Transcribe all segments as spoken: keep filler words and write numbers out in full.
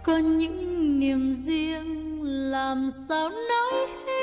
có những niềm riêng làm sao nói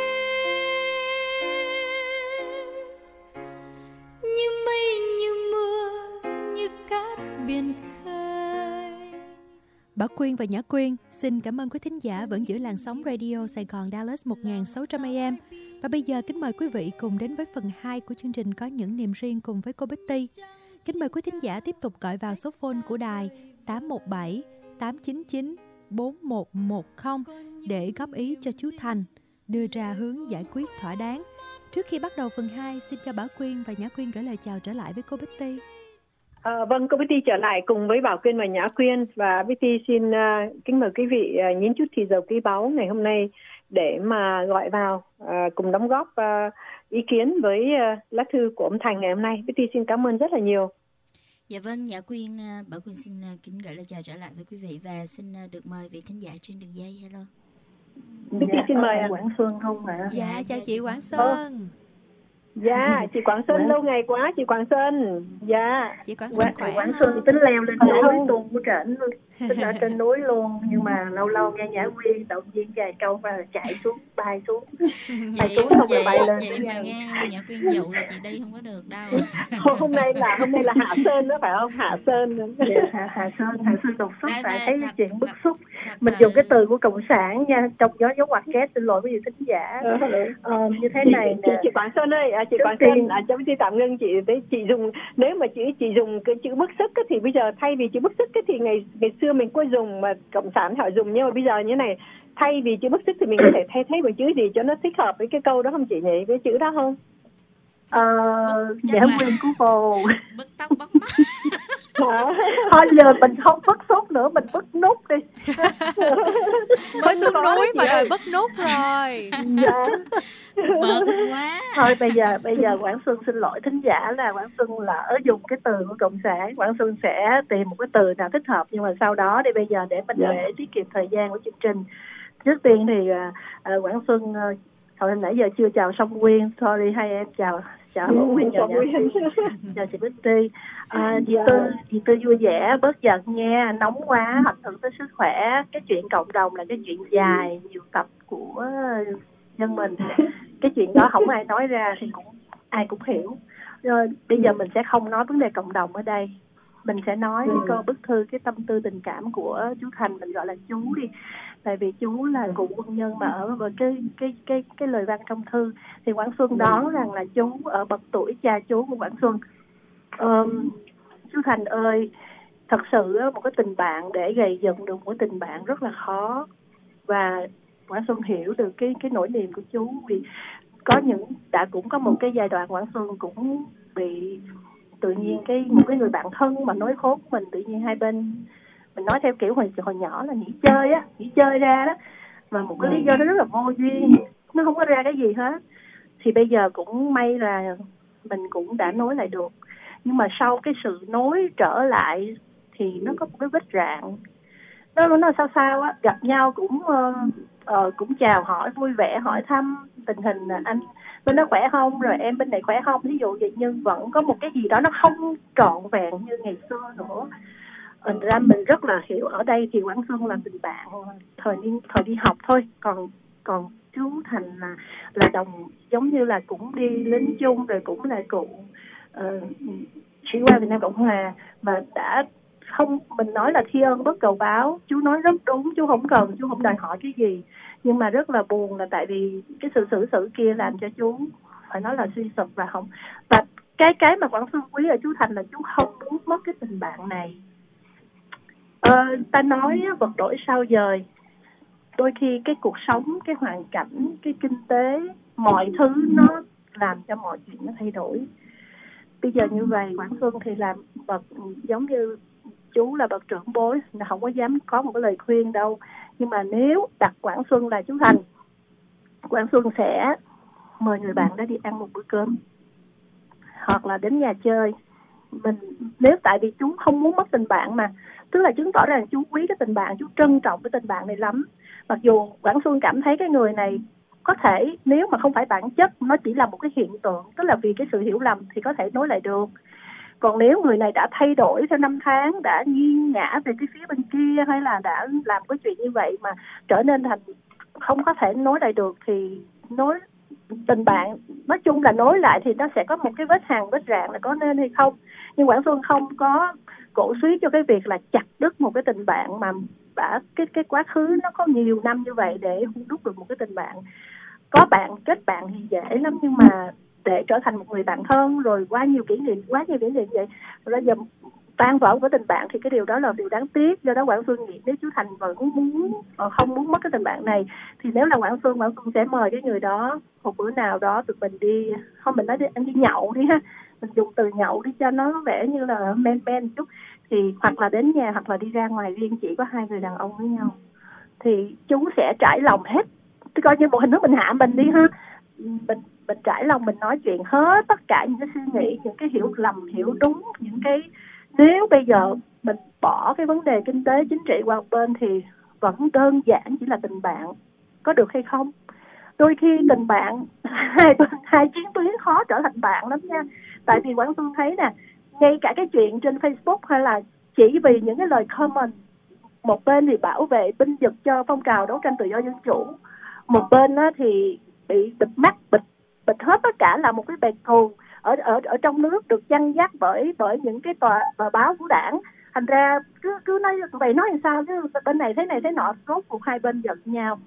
như mây như mưa như cát biển khơi. Bảo Quyên và Nhã Quyên xin cảm ơn quý thính giả vẫn giữ làn sóng radio Sài Gòn Dallas một nghìn sáu trăm A M. Và bây giờ kính mời quý vị cùng đến với phần hai của chương trình Có những niềm riêng cùng với cô Betty. Kính mời quý thính giả tiếp tục gọi vào số phone của đài tám một bảy tám chín chín bốn một một không để góp ý cho chú Thành đưa ra hướng giải quyết thỏa đáng. Trước khi bắt đầu phần hai, xin cho Bảo Quyên và Nhã Quyên gửi lời chào trở lại với cô Betty. À, vâng, cô Betty trở lại cùng với Bảo Quyên và Nhã Quyên, và Betty xin uh, kính mời quý vị uh, nhín chút thì giờ quý báu ngày hôm nay để mà gọi vào uh, cùng đóng góp uh, ý kiến với uh, lá thư của ông Thành ngày hôm nay. Betty xin cảm ơn rất là nhiều. Dạ vâng, Nhã Quyên, uh, Bảo Quyên xin uh, kính gửi lời chào trở lại với quý vị và xin uh, được mời vị thính giả trên đường dây. Hello. Betty dạ, xin mời Quảng Xuân không ạ? Dạ, dạ chào chị Quảng Xuân. Ờ. Dạ, chị Quảng Xuân, lâu ngày quá chị Quảng Xuân. Dạ. Chị Quảng Xuân khỏe. Quảng Xuân tính leo lên núi tuần của trển luôn, tính ở trên núi luôn, nhưng mà lâu lâu nghe Nhã Quyên động viên vài câu và chạy xuống, bay xuống, bay xuống không rồi bay lên. Chị mà nghe Nhã Quyên dụ là chị đi không có được đâu. hôm nay là hôm nay là Hạ Sơn đó phải không? Hạ Sơn. Dạ, Hạ, Hạ Sơn, Hạ Sơn đột xuất, tại thấy thật, chuyện bức xúc. Mình dùng cái từ của cộng sản nha, trong gió dấu ngoặc kép, xin lỗi với vị thính giả. Ờ, như thế này nè. Chị, chị Quảng Xuân ơi, à, chị Quảng Xuân, à, cho chị tạm ngưng chị. Đấy, chị dùng nếu mà chị chị dùng cái chữ bức xúc thì bây giờ thay vì chữ bức xúc thì ngày ngày xưa mình có dùng mà cộng sản họ dùng, nhưng mà bây giờ như này, thay vì chữ bức xúc thì mình có thể thay thế bằng chữ gì cho nó thích hợp với cái câu đó không chị nhỉ? Cái chữ đó không? Ờ, Nhã Quyên của cô bứt tóc bắt mắt. Thôi giờ mình không bứt xúc nữa, mình bứt nút đi. Mới xuống núi mà rồi bứt nút rồi. Dạ. Bớt quá. Thôi bây giờ bây giờ Quảng Xuân xin lỗi thính giả là Quảng Xuân là ở dùng cái từ của cộng sản. Quảng Xuân sẽ tìm một cái từ nào thích hợp, nhưng mà sau đó đi bây giờ để mình dạ. để tiết kiệm thời gian của chương trình. Trước tiên thì uh, Quảng Xuân uh, hồi nãy giờ chưa chào Song Quyên, sorry hai em chào chào Bảo Quyên, chào Nhã Quyên, chào chị Betty. À, chị Tư chị Tư vui vẻ, bớt giận nha, nóng quá ảnh hưởng tới sức khỏe. Cái chuyện cộng đồng là cái chuyện dài nhiều tập của dân mình, cái chuyện đó không ai nói ra thì cũng ai cũng hiểu. Rồi bây giờ mình sẽ không nói vấn đề cộng đồng ở đây, mình sẽ nói cái câu bức thư, cái tâm tư tình cảm của chú Thành, mình gọi là chú đi, tại vì chú là cựu quân nhân mà ở với cái cái cái cái lời văn trong thư thì Quảng Xuân đoán rằng là chú ở bậc tuổi cha chú của Quảng Xuân. Um, chú Thành ơi, thật sự một cái tình bạn để gây dựng được một cái tình bạn rất là khó, và Quảng Xuân hiểu được cái cái nỗi niềm của chú, vì có những đã cũng có một cái giai đoạn Quảng Xuân cũng bị tự nhiên cái một cái người bạn thân mà nói khốn mình, tự nhiên hai bên mình nói theo kiểu hồi hồi nhỏ là nghỉ chơi á, nghỉ chơi ra đó, và một cái lý do nó rất là vô duyên, nó không có ra cái gì hết. Thì bây giờ cũng may là mình cũng đã nối lại được, nhưng mà sau cái sự nối trở lại thì nó có một cái vết rạn, nó nó sao sao á, gặp nhau cũng uh, uh, cũng chào hỏi vui vẻ, hỏi thăm tình hình là anh bên đó khỏe không, rồi em bên này khỏe không, ví dụ vậy, nhưng vẫn có một cái gì đó nó không trọn vẹn như ngày xưa nữa. Thành ra mình rất là hiểu, ở đây thì Quảng Xuân là tình bạn thời đi thời đi học thôi, còn còn chú Thành là là đồng, giống như là cũng đi lính chung, rồi cũng là cụ uh, sĩ quan Việt Nam Cộng Hòa, mà đã không, mình nói là thi ơn bất cầu báo, chú nói rất đúng, chú không cần, chú không đòi hỏi cái gì, nhưng mà rất là buồn là tại vì cái sự xử sự kia làm cho chú phải nói là suy sụp, và không, và cái cái mà Quảng Xuân quý ở chú Thành là chú không muốn mất cái tình bạn này. Ờ, ta nói vật đổi sao dời, đôi khi cái cuộc sống, cái hoàn cảnh, cái kinh tế, mọi thứ nó làm cho mọi chuyện nó thay đổi. Bây giờ như vậy, Quảng Xuân thì làm bậc, giống như chú là bậc trưởng bối, là không có dám có một cái lời khuyên đâu, nhưng mà nếu đặt Quảng Xuân là chú Thành, Quảng Xuân sẽ mời người bạn đó đi ăn một bữa cơm, hoặc là đến nhà chơi. Mình nếu tại vì chú không muốn mất tình bạn mà, tức là chứng tỏ rằng chú quý cái tình bạn, chú trân trọng cái tình bạn này lắm. Mặc dù Quảng Xuân cảm thấy cái người này có thể, nếu mà không phải bản chất, nó chỉ là một cái hiện tượng, tức là vì cái sự hiểu lầm thì có thể nối lại được. Còn nếu người này đã thay đổi theo năm tháng, đã nghiêng ngã về cái phía bên kia, hay là đã làm cái chuyện như vậy mà trở nên thành không có thể nối lại được, thì nối tình bạn nói chung là nối lại thì nó sẽ có một cái vết hằn vết rạn là có nên hay không. Nhưng Quảng Xuân không có cổ suý cho cái việc là chặt đứt một cái tình bạn mà đã cái cái quá khứ nó có nhiều năm như vậy để hút đúc được một cái tình bạn. Có bạn kết bạn thì dễ lắm, nhưng mà để trở thành một người bạn thân rồi quá nhiều kỷ niệm quá nhiều kỷ niệm vậy rồi giờ tan vỡ của tình bạn thì cái điều đó là điều đáng tiếc. Do đó Quảng Xuân nghĩ nếu chú Thành vẫn muốn không muốn mất cái tình bạn này thì nếu là Quảng Xuân Quảng Xuân sẽ mời cái người đó một bữa nào đó tụi mình đi, không mình nói đi anh đi nhậu đi ha, mình dùng từ nhậu đi cho nó vẻ như là men men chút, thì hoặc là đến nhà hoặc là đi ra ngoài riêng chỉ có hai người đàn ông với nhau, thì chú sẽ trải lòng hết, thì coi như một hình thức mình hạ mình đi ha, mình mình trải lòng, mình nói chuyện hết tất cả những cái suy nghĩ, những cái hiểu lầm hiểu đúng, những cái nếu bây giờ mình bỏ cái vấn đề kinh tế chính trị qua một bên thì vẫn đơn giản chỉ là tình bạn, có được hay không? Đôi khi tình bạn hai bên hai chiến tuyến khó trở thành bạn lắm nha. Tại vì Quảng Xuân thấy nè, ngay cả cái chuyện trên Facebook hay là chỉ vì những cái lời comment, một bên thì bảo vệ binh vực cho phong trào đấu tranh tự do dân chủ, một bên đó thì bị bịt mắt bịt bịt hết tất cả, là một cái bè cừu ở ở ở trong nước được chăn dắt bởi bởi những cái tòa tờ báo của đảng. Thành ra cứ cứ nói vậy nói làm sao chứ bên này thế này thế nọ, rốt cuộc hai bên giận nhau.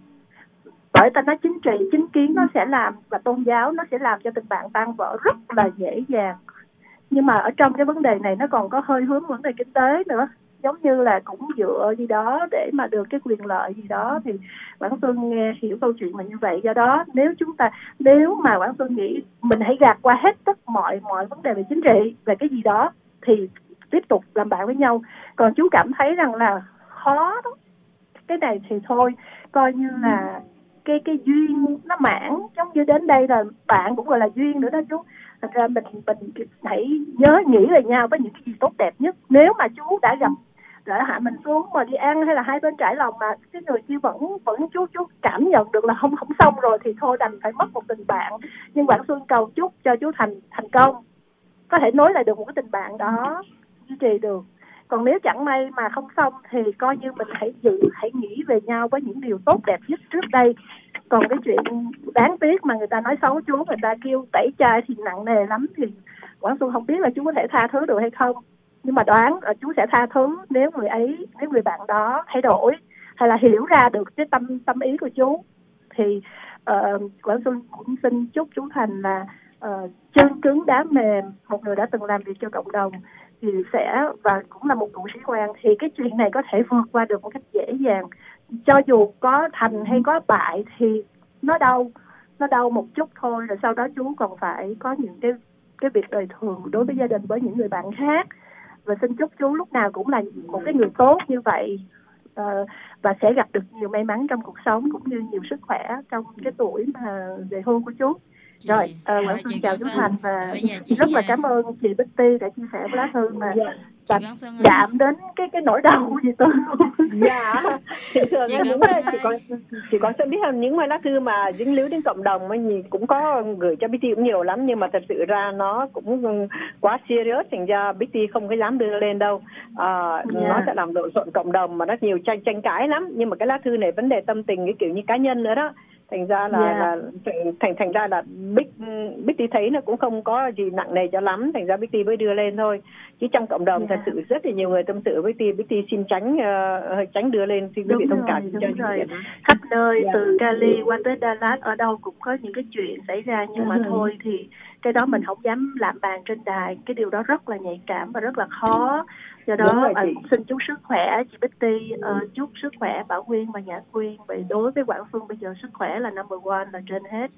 Bởi ta nói chính trị chính kiến nó sẽ làm, và tôn giáo nó sẽ làm cho tình bạn tan vỡ rất là dễ dàng. Nhưng mà ở trong cái vấn đề này nó còn có hơi hướng vấn đề kinh tế nữa, giống như là cũng dựa gì đó để mà được cái quyền lợi gì đó, thì Quảng Xuân nghe hiểu câu chuyện là như vậy. Do đó nếu chúng ta nếu mà Quảng Xuân nghĩ mình hãy gạt qua hết tất mọi mọi vấn đề về chính trị, về cái gì đó thì tiếp tục làm bạn với nhau. Còn chú cảm thấy rằng là khó đó, cái này thì thôi coi như là cái cái duyên nó mãn, giống như đến đây là bạn cũng gọi là duyên nữa đó chú. Thật ra mình mình hãy nhớ nghĩ về nhau với những cái gì tốt đẹp nhất. Nếu mà chú đã gặp đã hạ mình xuống mà đi ăn hay là hai bên trải lòng mà cái người kia vẫn vẫn chú chú cảm nhận được là không không xong rồi thì thôi đành phải mất một tình bạn. Nhưng Quảng Xuân cầu chúc cho chú Thành thành công, có thể nối lại được một cái tình bạn đó, duy trì được. Còn nếu chẳng may mà không xong thì coi như mình hãy dự hãy nghĩ về nhau với những điều tốt đẹp nhất trước đây. Còn cái chuyện đáng tiếc mà người ta nói xấu chú, người ta kêu tẩy chay thì nặng nề lắm, thì Quảng Xuân không biết là chú có thể tha thứ được hay không. Nhưng mà đoán là chú sẽ tha thứ nếu người ấy, nếu người bạn đó thay đổi hay là hiểu ra được cái tâm tâm ý của chú. Thì uh, Quảng Xuân cũng xin chúc chú Thành là uh, chân cứng đá mềm, một người đã từng làm việc cho cộng đồng thì sẽ, và cũng là một cựu sĩ quan, thì cái chuyện này có thể vượt qua được một cách dễ dàng. Cho dù có thành hay có bại thì nó đau, nó đau một chút thôi, rồi sau đó chú còn phải có những cái cái việc đời thường đối với gia đình, với những người bạn khác. Và xin chúc chú lúc nào cũng là một cái người tốt như vậy, uh, và sẽ gặp được nhiều may mắn trong cuộc sống cũng như nhiều sức khỏe trong cái tuổi mà về hưu của chú. Chị, rồi, uh, Quảng Xuân chào chú Thành và rất là cảm ơn chị Betty đã chia sẻ với lá thư mà dạ. chạm đến cái cái nỗi đau gì tôi luôn. Dạ, thì thường là những người chỉ có chỉ có biết là những lá thư mà dính líu đến cộng đồng ấy cũng có gửi cho Betty cũng nhiều lắm, nhưng mà thật sự ra nó cũng quá serious, thành ra Betty không có dám đưa lên đâu. À, yeah. Nó sẽ làm lộn xộn cộng đồng mà nó nhiều tranh tranh cãi lắm. Nhưng mà cái lá thư này vấn đề tâm tình cái kiểu như cá nhân nữa đó. Thành ra là, yeah. là thành thành ra là Bích Betty thấy nó cũng không có gì nặng nề cho lắm, thành ra Betty mới đưa lên thôi. Chứ trong cộng đồng yeah. thật sự rất là nhiều người tâm sự với Betty, Betty xin tránh uh, tránh đưa lên, xin quý vị thông cảm cho rồi. Khắp nơi yeah. từ Cali qua tới Dallas ở đâu cũng có những cái chuyện xảy ra, nhưng yeah. mà thôi thì cái đó mình không dám làm bàn trên đài, cái điều đó rất là nhạy cảm và rất là khó. Do đó rồi, xin chúc sức khỏe chị Betty, uh, chúc sức khỏe Bảo Quyên và Nhã Quyên. Vậy đối với Quảng Xuân bây giờ sức khỏe là number one, là trên hết.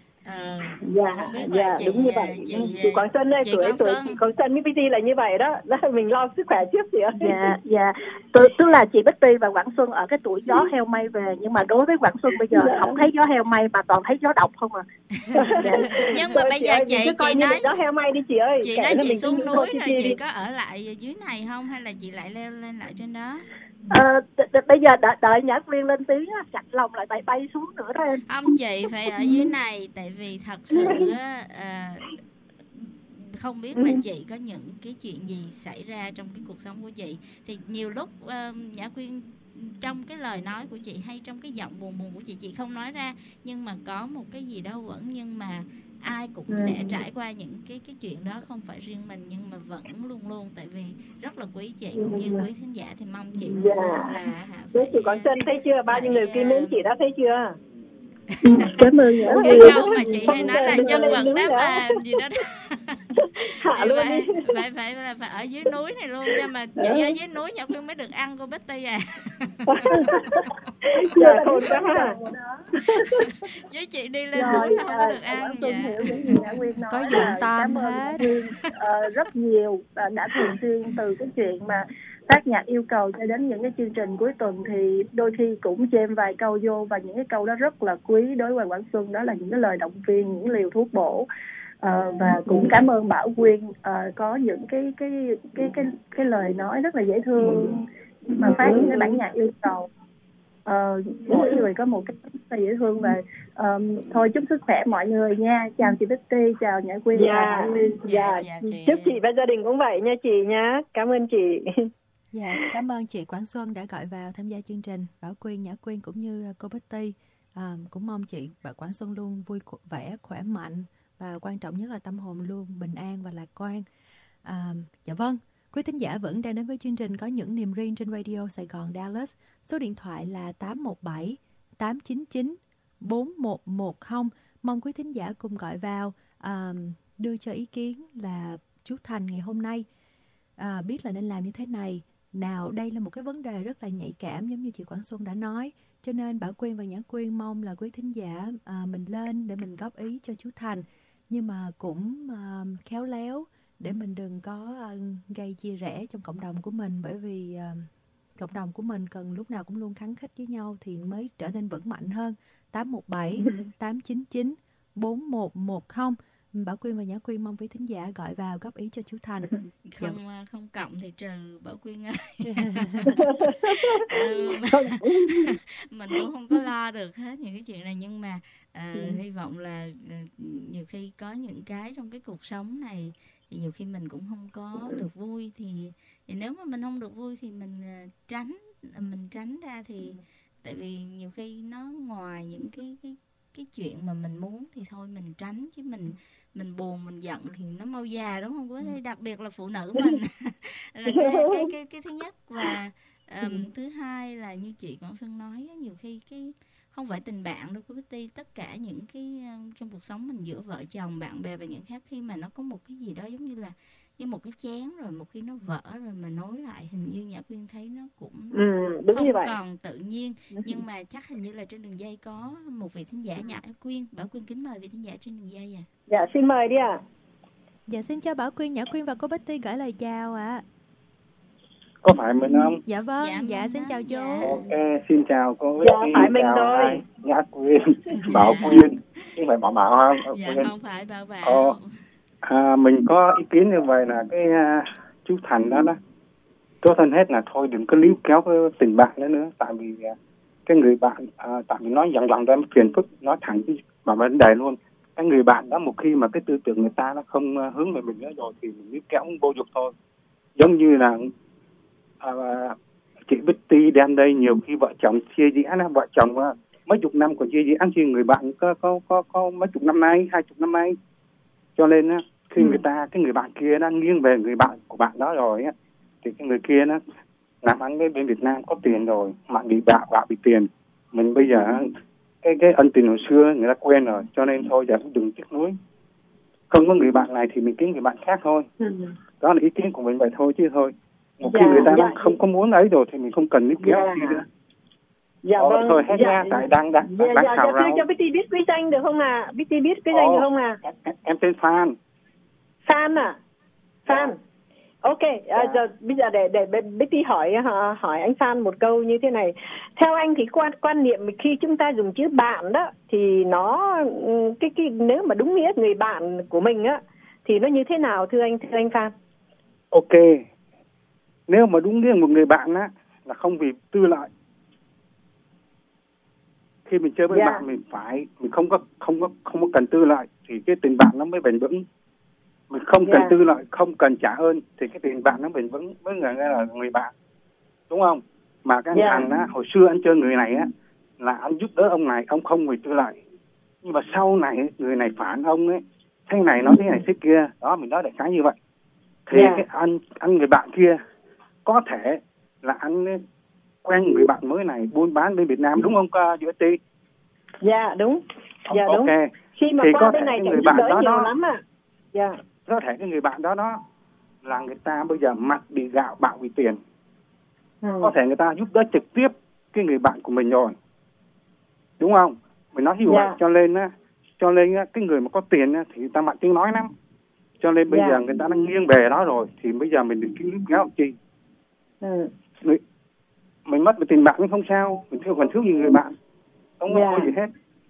À, dạ, dạ đúng như vậy. Chị, chị Quảng Xuân ơi, tuổi tuổi chị Quảng Xuân với Betty là như vậy đó. Đó mình lo sức khỏe trước chị ơi. Dạ, dạ. Tôi, tức là chị Betty và Quảng Xuân ở cái tuổi gió heo may về, nhưng mà đối với Quảng Xuân bây giờ dạ. không thấy gió heo may mà toàn thấy gió độc không à. Dạ. Nhưng mà bây giờ chị chị, chị nói gió heo may đi chị ơi. Chị nói chị xuống núi rồi chị đi. Có ở lại dưới này không hay là chị lại leo lên lại trên đó? À, d- d- bây giờ đợi, đợi Nhã Quyên lên tiếng chặt lòng lại bay bay xuống nữa đó em. Không, chị phải ở dưới này, tại vì thật sự uh, không biết là chị có những cái chuyện gì xảy ra trong cái cuộc sống của chị. Thì nhiều lúc uh, Nhã Quyên trong cái lời nói của chị hay trong cái giọng buồn buồn của chị, chị không nói ra, nhưng mà có một cái gì đó vẫn, nhưng mà ai cũng sẽ trải qua những cái cái chuyện đó, không phải riêng mình, nhưng mà vẫn luôn luôn, tại vì rất là quý chị cũng như quý khán giả, thì mong chị luôn Dạ. luôn là hả, Thế phải, chị Quang Xuân thấy chưa? Bao nhiêu người phải, kia mến chị đã thấy chưa? Cảm ơn Nhã cái Quyên. câu mà chị hay nói là Đừng chân lên vật núi đá nữa. mềm gì đó, đó. Hạ Thì luôn phải, đi. phải phải phải phải ở dưới núi này luôn, nhưng mà chị ở dưới núi Nhã Quyên mới được ăn cô Betty à. Giờ khôn quá ha. Với chị đi lên Rồi, núi là không có được à, ăn. Quang Xuân Dạ. hiểu những gì Nhã Quyên nói. Có là dụng tâm cảm ơn hết. Nhã Quyên ờ, rất nhiều, và đã thường xuyên từ cái chuyện mà tác nhạc yêu cầu cho đến những cái chương trình cuối tuần thì đôi khi cũng chêm vài câu vô, và những cái câu đó rất là quý đối với Quang Xuân. Đó là những cái lời động viên, những liều thuốc bổ. Ờ, và cũng cảm ơn Bảo Quyên uh, có những cái cái cái cái cái lời nói rất là dễ thương mà phát những cái bản nhạc yêu cầu. Uh, mỗi người có một cái rất là dễ thương. Và um, thôi chúc sức khỏe mọi người nha. Chào chị Betty, chào Nhã Quyên. Dạ, dạ, dạ, chị. chúc chị và gia đình cũng vậy nha chị nha. Cảm ơn chị. Dạ, cảm ơn chị Quang Xuân đã gọi vào tham gia chương trình. Bảo Quyên, Nhã Quyên cũng như cô Betty, à, cũng mong chị và Quang Xuân luôn vui vẻ, khỏe mạnh, và quan trọng nhất là tâm hồn luôn bình an và lạc quan. À, dạ vâng, quý thính giả vẫn đang đến với chương trình Có Những Niềm Riêng trên Radio Sài Gòn Dallas. Số điện thoại là tám một bảy tám chín chín bốn một một không. Mong quý thính giả cùng gọi vào, à, đưa cho ý kiến là chú Thành ngày hôm nay à, biết là nên làm như thế này. Nào, đây là một cái vấn đề rất là nhạy cảm giống như chị Quang Xuân đã nói. Cho nên Bảo Quyên và Nhã Quyên mong là quý thính giả à, mình lên để mình góp ý cho chú Thành. Nhưng mà cũng à, khéo léo để mình đừng có à, gây chia rẽ trong cộng đồng của mình. Bởi vì à, cộng đồng của mình cần lúc nào cũng luôn khắng khích với nhau thì mới trở nên vững mạnh hơn. Tám một bảy tám chín chín bốn một một không. Bảo Quyên và Nhã Quyên mong quý thính giả gọi vào góp ý cho chú Thành. Không không cộng thì trừ Bảo Quyên ơi. ừ, mình cũng không có lo được hết những cái chuyện này, nhưng mà uh, ừ. hy vọng là uh, nhiều khi có những cái trong cái cuộc sống này thì nhiều khi mình cũng không có được vui, thì, thì nếu mà mình không được vui thì mình uh, tránh mình tránh ra, thì tại vì nhiều khi nó ngoài những cái cái cái chuyện mà mình muốn thì thôi mình tránh, chứ mình mình buồn mình giận thì nó mau già, đúng không? Có thể đặc biệt là phụ nữ mình là cái cái cái cái thứ nhất. Và um, thứ hai là như chị Quang Xuân nói, nhiều khi cái không phải tình bạn đâu cô Betty, tất cả những cái uh, trong cuộc sống mình giữa vợ chồng, bạn bè và những khác, khi mà nó có một cái gì đó giống như là như một cái chén rồi một khi nó vỡ rồi mà nối lại, hình như Nhã Quyên thấy nó cũng ừ, đúng không như vậy. còn tự nhiên. Nhưng mà chắc hình như là trên đường dây có một vị thính giả, Nhã Quyên. Bảo Quyên kính mời vị thính giả trên đường dây. À, dạ xin mời đi ạ. À. Dạ xin chào Bảo Quyên, Nhã Quyên và cô Betty gửi lời chào ạ. À. Có phải mình không? Dạ vâng, dạ, dạ xin chào dạ. chú. Ok, xin chào cô Dạ, Betty, phải mình chào thôi. hai Nhã Quyên, Bảo Quyên, chứ phải Bảo Bảo không? Bảo Dạ Quyên. không phải Bảo Bảo. Ờ, à, mình có ý kiến như vậy là cái uh, chú Thành đó đó, tốt hơn hết là thôi đừng có níu kéo cái tình bạn nữa nữa, tại vì uh, cái người bạn, uh, tại vì nói dòng dòng ra phiền phức, nói thẳng vào vấn đề luôn. Cái người bạn đó một khi mà cái tư tưởng người ta nó không uh, hướng về mình nữa rồi thì mình níu kéo vô dụng thôi. Giống như là uh, chị Betty đem đây, nhiều khi vợ chồng chia rẽ, vợ chồng uh, mấy chục năm của chia rẽ, thì người bạn có có có có mấy chục năm nay, hai chục năm nay, cho nên uh, khi ừ. người ta cái người bạn kia đang nghiêng về người bạn của bạn đó rồi á, thì cái người kia nó làm ăn với bên Việt Nam có tiền rồi, bạn bị bạ bạ bị tiền, mình bây giờ cái cái ân tình hồi xưa người ta quên rồi, cho nên thôi giờ cũng đừng tiếc nuối, không có người bạn này thì mình kiếm người bạn khác thôi. Ừ. Đó là ý kiến của mình vậy thôi, chứ thôi một dạ, khi người ta dạ, không dạ. có muốn ấy rồi thì mình không cần níu kéo gì nữa. Dạ Ồ, vâng. thôi hết dạ, nha, tại đang đang dạ, đang dạ, khảo dạ, rau. cho Betty biết cái danh được không à? Betty biết cái danh Ồ, được không à? Em, em tên Phan. Phan à? Phan. Dạ. Ok, dạ. à, giờ bây giờ để để Betty hỏi hỏi anh Phan một câu như thế này. Theo anh thì quan quan niệm khi chúng ta dùng chữ bạn đó thì nó cái cái nếu mà đúng nghĩa người bạn của mình á thì nó như thế nào thưa anh thưa anh Phan? Ok. Nếu mà đúng nghĩa một người bạn á là không vì tư lợi. Khi mình chơi với yeah. bạn mình phải mình không có không có không có cần tư lợi thì cái tình bạn nó mới bền vững. mình không cần Dạ. tư lợi, không cần trả ơn thì cái tình bạn nó bền vững với người là người bạn, đúng không? Mà cái anh Dạ. Thành á, hồi xưa anh chơi người này á là anh giúp đỡ ông này, ông không vì tư lợi, nhưng mà sau này người này phản ông ấy, thế này nói thế này thế kia, đó mình nói đại khái như vậy. Thì Dạ. cái anh anh người bạn kia có thể là anh ấy quen người bạn mới này buôn bán bên Việt Nam, đúng không uh, u ét tê? Dạ đúng. Dạ đúng. Ok. Khi mà Thì qua có bên thể này cái cảnh người giúp bạn đỡ đó nhiều đó, lắm ạ. Dạ. có thể cái người bạn đó đó là người ta bây giờ mặt bị gạo bạo vì tiền, Ừ. có thể người ta giúp đỡ trực tiếp cái người bạn của mình rồi, đúng không? Mình nói như vậy. Dạ. Cho nên á, cho nên á, cái người mà có tiền á, thì người ta mạnh tiếng nói lắm, cho nên bây Dạ. giờ người ta đang nghiêng về đó rồi, thì bây giờ mình đừng kiếm líu kéo làm chi. Ừ. Người, mình mất về tiền bạc cũng không sao, mình thiếu còn thiếu gì người bạn, không có Dạ. gì hết.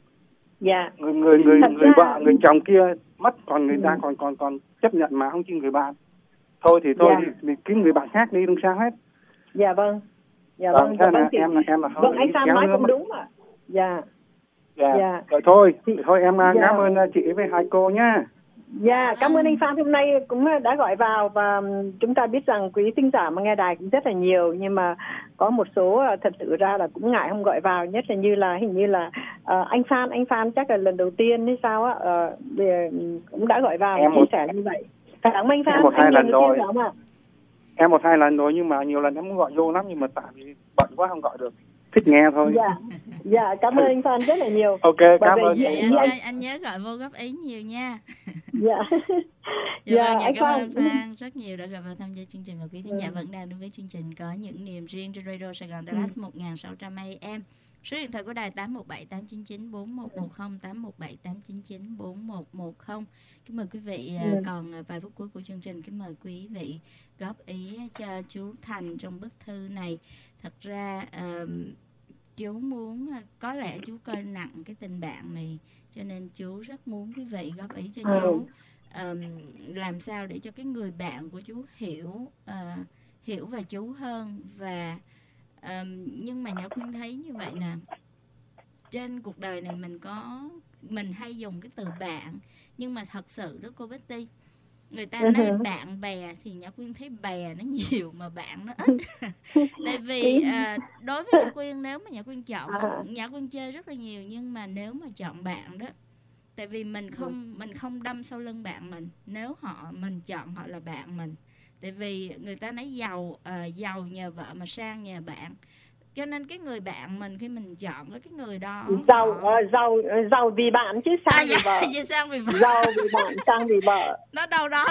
Dạ. Người người người Thật người ra- vợ người chồng kia mất, còn người Ừ. ta còn còn còn chấp nhận mà không chịu người bạn. Thôi thì thôi Dạ. đi, mình kiếm người bạn khác đi, không sao hết. Dạ vâng. Dạ Vâng, vâng. thế Dạ là vâng. Thì... em là em là thôi, Vâng, anh đi Phan kéo nói nữa cũng mà. đúng ạ. Dạ. Dạ. Dạ. Rồi thôi, Thì- thì thôi em Dạ. cảm ơn chị với hai cô nhá. Dạ, cảm ơn anh Phan hôm nay cũng đã gọi vào, và chúng ta biết rằng quý thính giả mà nghe đài cũng rất là nhiều, nhưng mà có một số thật sự ra là cũng ngại không gọi vào, nhất là như là hình như là uh, anh Phan, anh Phan chắc là lần đầu tiên hay sao á, uh, cũng đã gọi vào Em chia một- sẻ như vậy. Cảm ơn anh Phan, Em một hai anh lần lần đầu tiên rồi. phải không ạ? Em một hai lần rồi, nhưng mà nhiều lần em muốn gọi vô lắm, nhưng mà tại vì bận quá không gọi được. Thích nghe thôi. Dạ, dạ, cảm ơn anh Phan rất là nhiều. Ok, Bởi cảm vì ơn. dạ, Vậy chị. anh, anh- anh, anh nhớ gọi vô góp ý nhiều nha. Dạ. Dạ, Dạ, vâng, dạ, anh cảm Phan. ơn Phan rất nhiều đã gặp và tham gia chương trình, và quý thính giả vẫn đang đến với chương trình Có Những Niềm Riêng trên Radio Sài Gòn Dallas một nghìn sáu trăm A M. Số điện thoại của đài tám một bảy tám chín chín bốn một một không, tám một bảy tám chín chín bốn một một không. Kính mời quý vị, Ừ. còn vài phút cuối của chương trình, kính mời quý vị góp ý cho chú Thành trong bức thư này. Thật ra uh, chú muốn, có lẽ chú coi nặng cái tình bạn này, cho nên chú rất muốn quý vị góp ý cho Ừ. chú um, làm sao để cho cái người bạn của chú hiểu uh, hiểu về chú hơn. Và um, nhưng mà Nhã Quyên thấy như vậy nè, trên cuộc đời này mình có mình hay dùng cái từ bạn, nhưng mà thật sự đó cô Betty, người ta Ừ. nói bạn bè thì Nhã Quyên thấy bè nó nhiều mà bạn nó ít. Tại vì à, đối với Nhã Quyên, nếu mà Nhã Quyên chọn, À. Nhã Quyên chơi rất là nhiều, nhưng mà nếu mà chọn bạn đó, tại vì mình không mình không đâm sau lưng bạn mình, nếu họ mình chọn họ là bạn mình. Tại vì người ta nói giàu uh, giàu nhờ vợ mà sang nhờ bạn, cho nên cái người bạn mình khi mình chọn cái người đó Giàu, họ... uh, giàu, giàu vì bạn chứ sang à, vì dạ, vợ. dạ, sang vì vợ. Giàu vì bạn, sang vì vợ. Nó đâu đó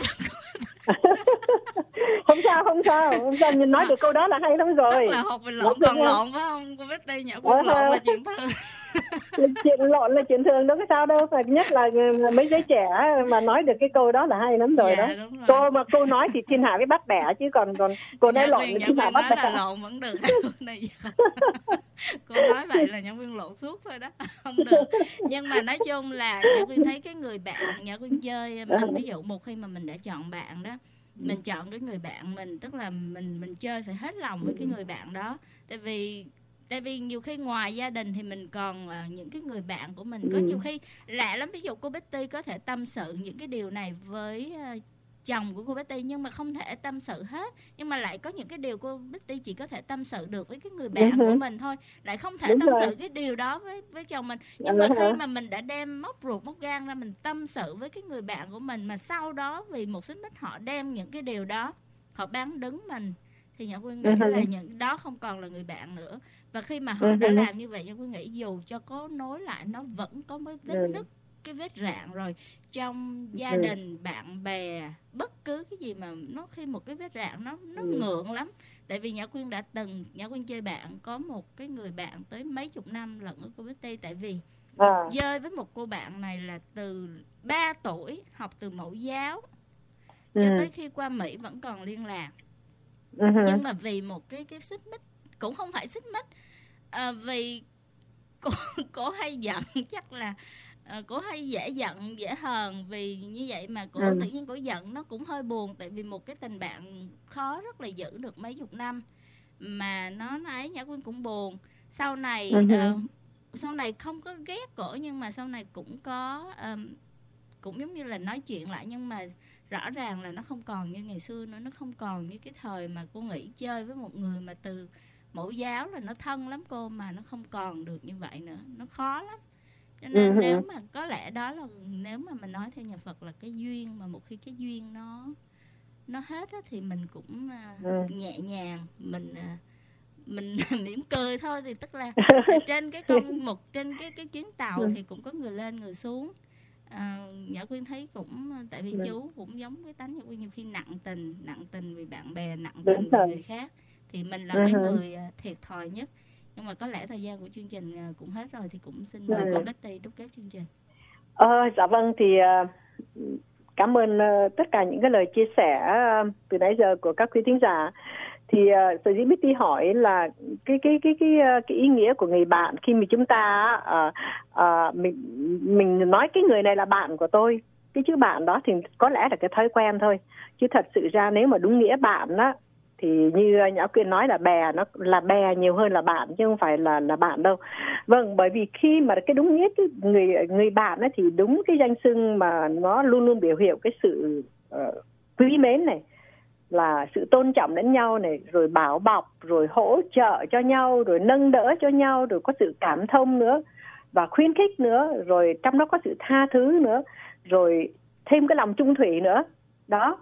Không sao, không sao, không sao, nhìn nói được câu đó là hay lắm rồi. tức là hột mình lộn còn lộn phải không cô Betty? Nhã Quyên Ờ, lộn là chuyện thường. Chuyện lộn là chuyện thường, đâu có sao đâu, phải nhất là mấy giới trẻ mà nói được cái câu đó là hay lắm rồi. Dạ, đó. đúng rồi. Cô mà cô nói thì thiên hạ với bắt bẻ, chứ còn còn cô nói Nhã lộn Quyên, thì Nhã thiên hạ Quyên bắt nói là bẻ. lộn vẫn được. Này, cô nói vậy là Nhã Quyên lộn suốt thôi đó, không được. Nhưng mà nói chung là Nhã Quyên thấy cái người bạn Nhã Quyên chơi mình, ví dụ một khi mà mình đã chọn bạn đó, mình chọn cái người bạn mình, tức là mình mình chơi phải hết lòng với cái người bạn đó. Tại vì tại vì nhiều khi ngoài gia đình thì mình còn uh, những cái người bạn của mình có nhiều khi lạ lắm. Ví dụ cô Betty có thể tâm sự những cái điều này với uh, chồng của cô Betty, nhưng mà không thể tâm sự hết. Nhưng mà lại có những cái điều cô Betty chỉ có thể tâm sự được với cái người bạn Đúng của rồi. mình thôi, lại không thể Đúng tâm rồi. sự cái điều đó với với chồng mình. Nhưng Đúng mà rồi. khi mà mình đã đem móc ruột móc gan ra mình tâm sự với cái người bạn của mình, mà sau đó vì một xích mích họ đem những cái điều đó họ bán đứng mình, thì Nhã Quyên nghĩ Ừ. là những đó không còn là người bạn nữa. Và khi mà họ Ừ. đã làm như vậy, Nhã Quyên nghĩ dù cho có nối lại nó vẫn có mấy vết Ừ. nứt, cái vết rạn rồi. Trong gia Ừ. đình, bạn bè, bất cứ cái gì mà nó khi một cái vết rạn nó nó Ừ. ngượng lắm. Tại vì Nhã Quyên đã từng Nhã Quyên chơi bạn, có một cái người bạn tới mấy chục năm lận ở cô Betty. Tại vì À. chơi với một cô bạn này là từ ba tuổi, học từ mẫu giáo Ừ. cho tới khi qua Mỹ vẫn còn liên lạc. Ừ. Nhưng mà vì một cái cái xích mích, cũng không phải xích mích, à, vì cô cô hay giận, chắc là à, cô hay dễ giận dễ hờn, vì như vậy mà cô Ừ. tự nhiên cô giận, nó cũng hơi buồn. Tại vì một cái tình bạn khó rất là giữ được mấy chục năm mà nó ấy, Nhã Quyên cũng buồn. Sau này Ừ. à, sau này không có ghét cổ, nhưng mà sau này cũng có um, cũng giống như là nói chuyện lại, nhưng mà rõ ràng là nó không còn như ngày xưa nữa, nó không còn như cái thời mà cô nghĩ chơi với một người mà từ mẫu giáo là nó thân lắm cô, mà nó không còn được như vậy nữa, nó khó lắm. Cho nên uh-huh. nếu mà có lẽ đó là, nếu mà mình nói theo nhà Phật là cái duyên, mà một khi cái duyên nó nó hết á, thì mình cũng uh, uh. nhẹ nhàng, mình uh, mình mỉm cười thôi. Thì tức là trên cái con một trên cái cái chuyến tàu uh. thì cũng có người lên người xuống. À, Nhã Quyên thấy cũng, tại vì uh. chú cũng giống cái tánh Nhã Quyên, nhiều khi nặng tình nặng tình vì bạn bè, nặng tình vì người khác, thì mình là uh-huh. cái người thiệt thòi nhất. Nhưng mà có lẽ thời gian của chương trình cũng hết rồi, thì cũng xin mời cô Betty đúc kết chương trình. Ờ, dạ vâng, thì uh, cảm ơn uh, tất cả những cái lời chia sẻ uh, từ nãy giờ của các quý thính giả. Thì uh, sở dĩ Betty hỏi là cái cái cái cái uh, cái ý nghĩa của người bạn khi mà chúng ta uh, uh, mình mình nói cái người này là bạn của tôi, cái chữ bạn đó thì có lẽ là cái thói quen thôi, chứ thật sự ra nếu mà đúng nghĩa bạn á thì như Nhã Quyên nói là bè, nó là bè nhiều hơn là bạn, chứ không phải là là bạn đâu. Vâng, bởi vì khi mà cái đúng nghĩa cái người người bạn ấy, thì đúng cái danh xưng mà nó luôn luôn biểu hiện cái sự uh, quý mến này, là sự tôn trọng lẫn nhau này, rồi bảo bọc, rồi hỗ trợ cho nhau, rồi nâng đỡ cho nhau, rồi có sự cảm thông nữa và khuyến khích nữa, rồi trong đó có sự tha thứ nữa, rồi thêm cái lòng trung thủy nữa. Đó,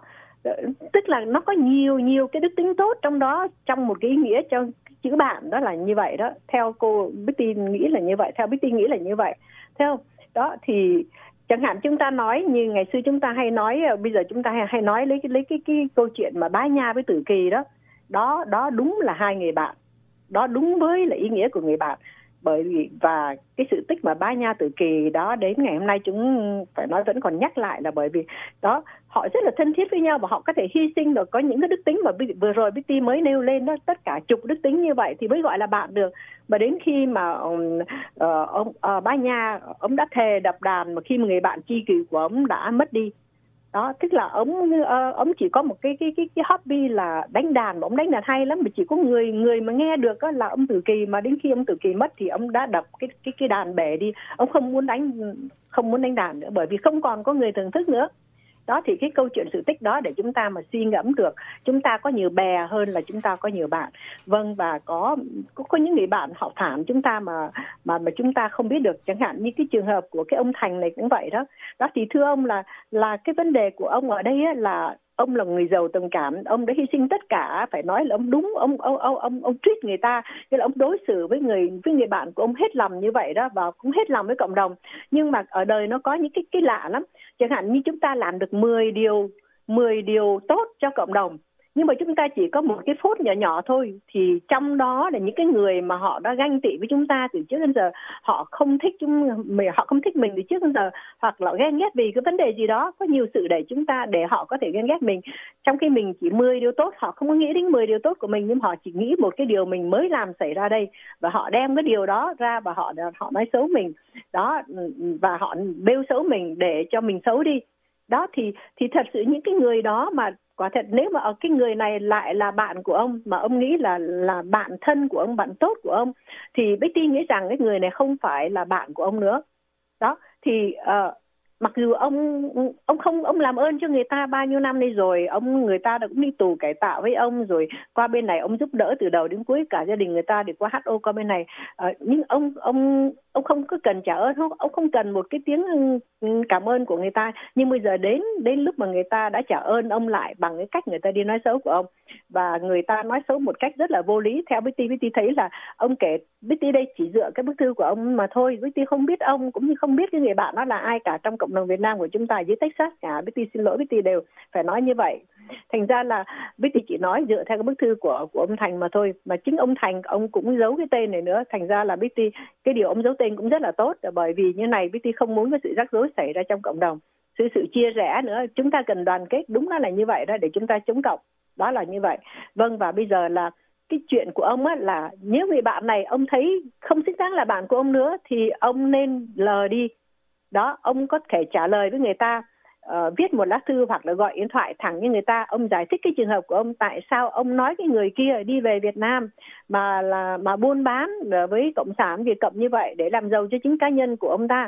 tức là nó có nhiều nhiều cái đức tính tốt trong đó, trong một cái ý nghĩa cho chữ bạn đó là như vậy đó. Theo cô Betty nghĩ là như vậy, theo Betty nghĩ là như vậy. Theo đó thì chẳng hạn chúng ta nói như ngày xưa chúng ta hay nói, bây giờ chúng ta hay, hay nói lấy cái lấy cái cái câu chuyện mà Bá Nha với Tử Kỳ đó. Đó đó đúng là hai người bạn. Đó đúng với là ý nghĩa của người bạn. Bởi vì và cái sự tích mà Bá Nha Tử Kỳ đó đến ngày hôm nay chúng phải nói vẫn còn nhắc lại, là bởi vì đó họ rất là thân thiết với nhau và họ có thể hy sinh được. Có những cái đức tính mà vừa rồi Betty mới nêu lên đó, tất cả chục đức tính như vậy thì mới gọi là bạn được. Mà đến khi mà um, uh, ông uh, Bá Nha ông đã thề đập đàn, mà khi mà người bạn tri kỷ của ông đã mất đi đó, tức là ông uh, ông chỉ có một cái cái cái cái hobby là đánh đàn, mà ông đánh đàn hay lắm, mà chỉ có người người mà nghe được đó là ông Tử Kỳ. Mà đến khi ông Tử Kỳ mất thì ông đã đập cái cái cái đàn bể đi, ông không muốn đánh không muốn đánh đàn nữa, bởi vì không còn có người thưởng thức nữa. Đó thì cái câu chuyện sự tích đó để chúng ta mà suy ngẫm được, chúng ta có nhiều bè hơn là chúng ta có nhiều bạn. Vâng, và có có, có những người bạn họ thảm chúng ta mà mà mà chúng ta không biết được, chẳng hạn như cái trường hợp của cái ông Thành này cũng vậy đó. Đó thì thưa ông là là cái vấn đề của ông ở đây á, là ông là người giàu tình cảm, ông đã hy sinh tất cả, phải nói là ông đúng, ông ông ông ông ông treat người ta, tức là ông đối xử với người với người bạn của ông hết lòng như vậy đó, và cũng hết lòng với cộng đồng. Nhưng mà ở đời nó có những cái cái lạ lắm, chẳng hạn như chúng ta làm được mười điều mười điều tốt cho cộng đồng, nhưng mà chúng ta chỉ có một cái phốt nhỏ nhỏ thôi, thì trong đó là những cái người mà họ đã ganh tị với chúng ta từ trước đến giờ, họ không thích chúng mình, họ không thích mình từ trước đến giờ, hoặc là ghen ghét vì cái vấn đề gì đó, có nhiều sự để chúng ta để họ có thể ghen ghét mình, trong khi mình chỉ mười điều tốt, họ không có nghĩ đến mười điều tốt của mình, nhưng họ chỉ nghĩ một cái điều mình mới làm xảy ra đây, và họ đem cái điều đó ra và họ họ nói xấu mình đó, và họ bêu xấu mình để cho mình xấu đi. Đó thì thì thật sự những cái người đó mà quả thật nếu mà ở cái người này lại là bạn của ông, mà ông nghĩ là là bạn thân của ông, bạn tốt của ông, thì Betty nghĩ rằng cái người này không phải là bạn của ông nữa. Đó thì uh, mặc dù ông ông không ông làm ơn cho người ta bao nhiêu năm nay rồi, ông người ta đã cũng đi tù cải tạo với ông, rồi qua bên này ông giúp đỡ từ đầu đến cuối, cả gia đình người ta để qua hát o qua bên này, uh, nhưng ông ông ông không có cần trả ơn, ông không cần một cái tiếng cảm ơn của người ta. Nhưng bây giờ đến đến lúc mà người ta đã trả ơn ông lại bằng cái cách người ta đi nói xấu của ông, và người ta nói xấu một cách rất là vô lý. Theo Betty, Betty thấy là ông kể, Betty đây chỉ dựa cái bức thư của ông mà thôi, Betty không biết ông cũng như không biết cái người bạn đó là ai cả trong cộng đồng Việt Nam của chúng ta dưới Texas cả. Betty xin lỗi, Betty đều phải nói như vậy. Thành ra là Betty chỉ nói dựa theo cái bức thư của của ông Thành mà thôi, mà chính ông Thành ông cũng giấu cái tên này nữa. Thành ra là Betty, cái điều ông giấu tên cũng rất là tốt, bởi vì như này Betty không muốn có sự rắc rối xảy ra trong cộng đồng, sự sự chia rẽ nữa. Chúng ta cần đoàn kết, đúng đó là như vậy đó, để chúng ta chống cộng, đó là như vậy. Vâng, và bây giờ là cái chuyện của ông á, là nếu người bạn này ông thấy không xứng đáng là bạn của ông nữa thì ông nên lờ đi. Đó, ông có thể trả lời với người ta, uh, viết một lá thư hoặc là gọi điện thoại thẳng với người ta, ông giải thích cái trường hợp của ông, tại sao ông nói cái người kia đi về Việt Nam mà là mà buôn bán với cộng sản Việt Cộng như vậy để làm giàu cho chính cá nhân của ông ta.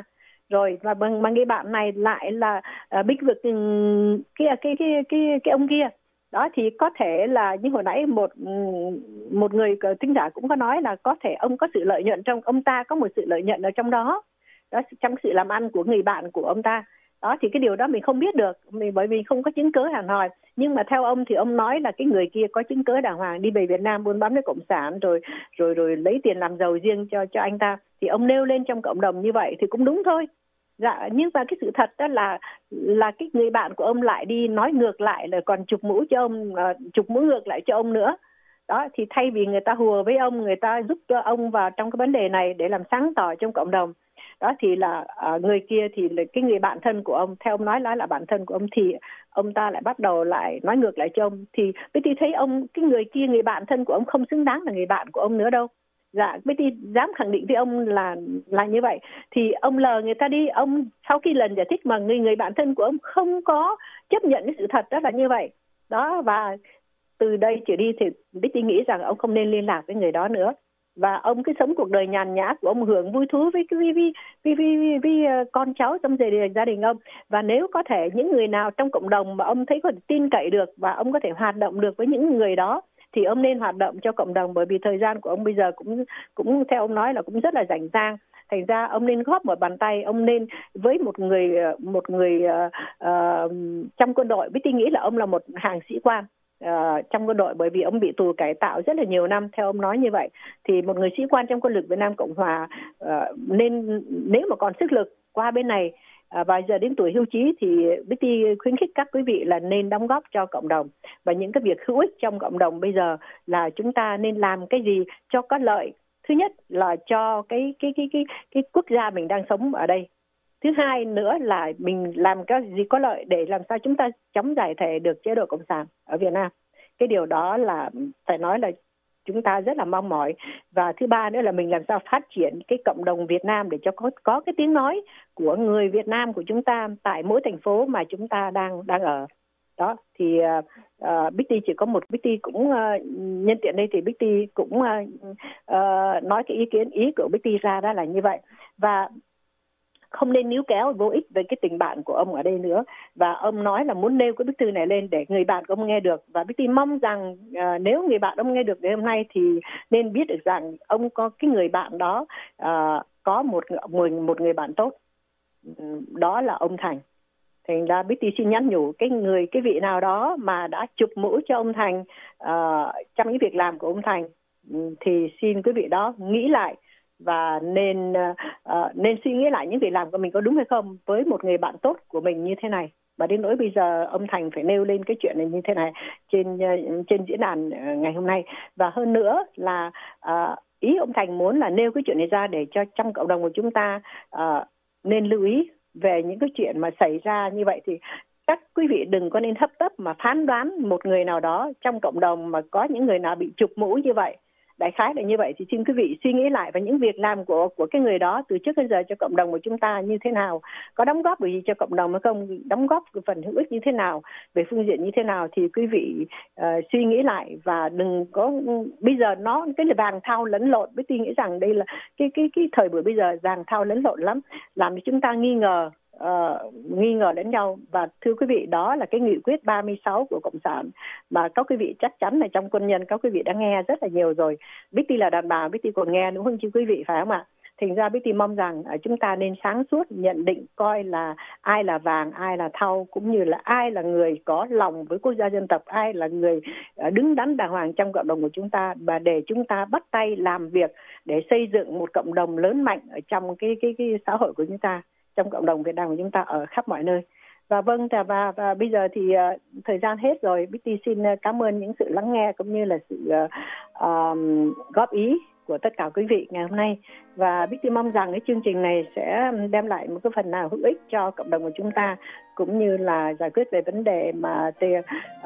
rồi và bằng bằng cái bạn này lại là uh, bích vực um, cái, cái cái cái cái ông kia. Đó thì có thể là như hồi nãy một một người thính giả cũng có nói là có thể ông có sự lợi nhuận trong ông ta, có một sự lợi nhuận ở trong đó, đó trong sự làm ăn của người bạn của ông ta. Đó thì cái điều đó mình không biết được, mình bởi vì không có chứng cứ hẳn hoi. Nhưng mà theo ông thì ông nói là cái người kia có chứng cứ đàng hoàng đi về Việt Nam buôn bán với cộng sản rồi rồi rồi lấy tiền làm giàu riêng cho cho anh ta, thì ông nêu lên trong cộng đồng như vậy thì cũng đúng thôi. Dạ, nhưng mà cái sự thật đó là là cái người bạn của ông lại đi nói ngược lại, là còn chụp mũ cho ông, uh, chụp mũ ngược lại cho ông nữa. Đó thì thay vì người ta hùa với ông, người ta giúp cho ông vào trong cái vấn đề này để làm sáng tỏ trong cộng đồng. Đó thì là uh, người kia thì là cái người bạn thân của ông, theo ông nói là là bạn thân của ông, thì ông ta lại bắt đầu lại nói ngược lại cho ông. Thì Betty thấy ông, cái người kia, người bạn thân của ông không xứng đáng là người bạn của ông nữa đâu. Dạ, Betty dám khẳng định với ông là là như vậy. Thì ông lờ người ta đi, ông sau khi lần giải thích mà người người bạn thân của ông không có chấp nhận cái sự thật đó là như vậy. Đó, và từ đây trở đi thì Betty nghĩ rằng ông không nên liên lạc với người đó nữa. Và ông cứ sống cuộc đời nhàn nhã của ông, hưởng vui thú với cái với, với, với, với, với con cháu trong gia đình, gia đình ông. Và nếu có thể những người nào trong cộng đồng mà ông thấy có thể tin cậy được và ông có thể hoạt động được với những người đó, thì ông nên hoạt động cho cộng đồng, bởi vì thời gian của ông bây giờ cũng cũng theo ông nói là cũng rất là rảnh rang. Thành ra ông nên góp một bàn tay, ông nên với một người một người uh, uh, trong quân đội. Betty nghĩ là ông là một hàng sĩ quan uh, trong quân đội, bởi vì ông bị tù cải tạo rất là nhiều năm, theo ông nói như vậy. Thì một người sĩ quan trong quân lực Việt Nam Cộng Hòa uh, nên nếu mà còn sức lực qua bên này À, và giờ đến tuổi hưu trí thì Betty khuyến khích các quý vị là nên đóng góp cho cộng đồng. Và những cái việc hữu ích trong cộng đồng bây giờ là chúng ta nên làm cái gì cho có lợi. Thứ nhất là cho cái cái cái cái cái quốc gia mình đang sống ở đây. Thứ hai nữa là mình làm cái gì có lợi để làm sao chúng ta chống giải thể được chế độ cộng sản ở Việt Nam. Cái điều đó là phải nói là chúng ta rất là mong mỏi. Và thứ ba nữa là mình làm sao phát triển cái cộng đồng Việt Nam để cho có có cái tiếng nói của người Việt Nam của chúng ta tại mỗi thành phố mà chúng ta đang đang ở. Đó thì uh, uh, Betty chỉ có một Betty cũng uh, nhân tiện đây thì Betty cũng uh, uh, nói cái ý kiến ý của Betty ra đó là như vậy. Và không nên níu kéo vô ích về cái tình bạn của ông ở đây nữa. Và ông nói là muốn nêu cái bức thư này lên để người bạn của ông nghe được. Và Betty mong rằng uh, nếu người bạn ông nghe được ngày hôm nay thì nên biết được rằng ông có cái người bạn đó uh, có một, một, một người bạn tốt. Đó là ông Thành. Thành ra Betty xin nhắn nhủ cái người, cái vị nào đó mà đã chụp mũ cho ông Thành uh, trong những việc làm của ông Thành, thì xin quý vị đó nghĩ lại và nên uh, nên suy nghĩ lại những việc làm của mình có đúng hay không với một người bạn tốt của mình như thế này. Và đến nỗi bây giờ ông Thành phải nêu lên cái chuyện này như thế này trên uh, trên diễn đàn uh, ngày hôm nay. Và hơn nữa là uh, ý ông Thành muốn là nêu cái chuyện này ra để cho trong cộng đồng của chúng ta uh, nên lưu ý về những cái chuyện mà xảy ra như vậy. Thì các quý vị đừng có nên hấp tấp mà phán đoán một người nào đó trong cộng đồng mà có những người nào bị chụp mũ như vậy. Đại khái là như vậy, thì xin quý vị suy nghĩ lại về những việc làm của của cái người đó từ trước đến giờ cho cộng đồng của chúng ta như thế nào, có đóng góp được gì cho cộng đồng hay không, đóng góp phần hữu ích như thế nào, về phương diện như thế nào, thì quý vị uh, suy nghĩ lại. Và đừng có bây giờ nó cái là vàng thau lẫn lộn. Betty nghĩ rằng đây là cái cái cái thời buổi bây giờ vàng thau lẫn lộn lắm, làm cho chúng ta nghi ngờ Uh, nghi ngờ lẫn nhau. Và thưa quý vị, đó là cái nghị quyết ba mươi sáu của Cộng sản mà các quý vị chắc chắn là trong quân nhân các quý vị đã nghe rất là nhiều rồi. Betty là đàn bà, Betty còn nghe đúng không chứ quý vị, phải không ạ? Thành ra Betty mong rằng uh, chúng ta nên sáng suốt nhận định coi là ai là vàng, ai là thau, cũng như là ai là người có lòng với quốc gia dân tộc, ai là người uh, đứng đắn đàng hoàng trong cộng đồng của chúng ta, và để chúng ta bắt tay làm việc để xây dựng một cộng đồng lớn mạnh ở trong cái cái cái xã hội của chúng ta, trong cộng đồng Việt Nam của chúng ta ở khắp mọi nơi. Và vâng, và, và, và bây giờ thì uh, thời gian hết rồi. Betty xin uh, cảm ơn những sự lắng nghe cũng như là sự uh, um, góp ý của tất cả quý vị ngày hôm nay. Và Betty mong rằng cái chương trình này sẽ đem lại một cái phần nào hữu ích cho cộng đồng của chúng ta, cũng như là giải quyết về vấn đề mà uh,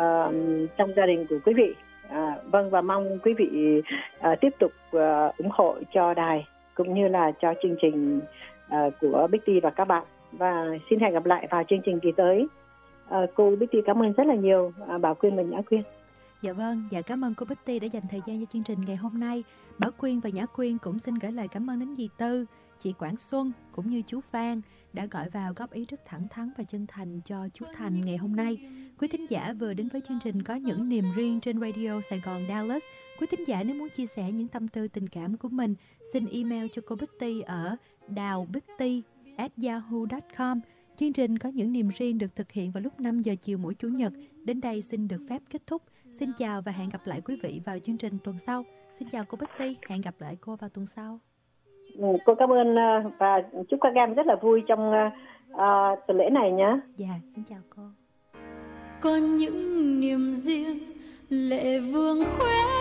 trong gia đình của quý vị. Uh, vâng, và mong quý vị uh, tiếp tục uh, ủng hộ cho đài cũng như là cho chương trình Uh, của Betty và các bạn. Và xin hẹn gặp lại vào chương trình kỳ tới. uh, Cô Betty cảm ơn rất là nhiều, uh, Bảo Quyên và Nhã Quyên. Dạ vâng, dạ cảm ơn cô Betty đã dành thời gian cho chương trình ngày hôm nay. Bảo Quyên và Nhã Quyên cũng xin gửi lời cảm ơn đến dì Tư, chị Quảng Xuân cũng như chú Phan đã gọi vào góp ý rất thẳng thắn và chân thành cho chú Thành ngày hôm nay. Quý thính giả vừa đến với chương trình Có Những Niềm Riêng trên Radio Sài Gòn Dallas. Quý thính giả nếu muốn chia sẻ những tâm tư tình cảm của mình, xin email cho cô Bitty ở đào bitty at yahoo chấm com. Chương trình Có Những Niềm Riêng được thực hiện vào lúc năm giờ chiều mỗi Chủ nhật. Đến đây xin được phép kết thúc. Xin chào và hẹn gặp lại quý vị vào chương trình tuần sau. Xin chào cô Bitty, hẹn gặp lại cô vào tuần sau. Cô cảm ơn và chúc các em rất là vui trong uh, tuần lễ này nhé. Dạ, xin chào cô. Có những niềm riêng lệ vương khóe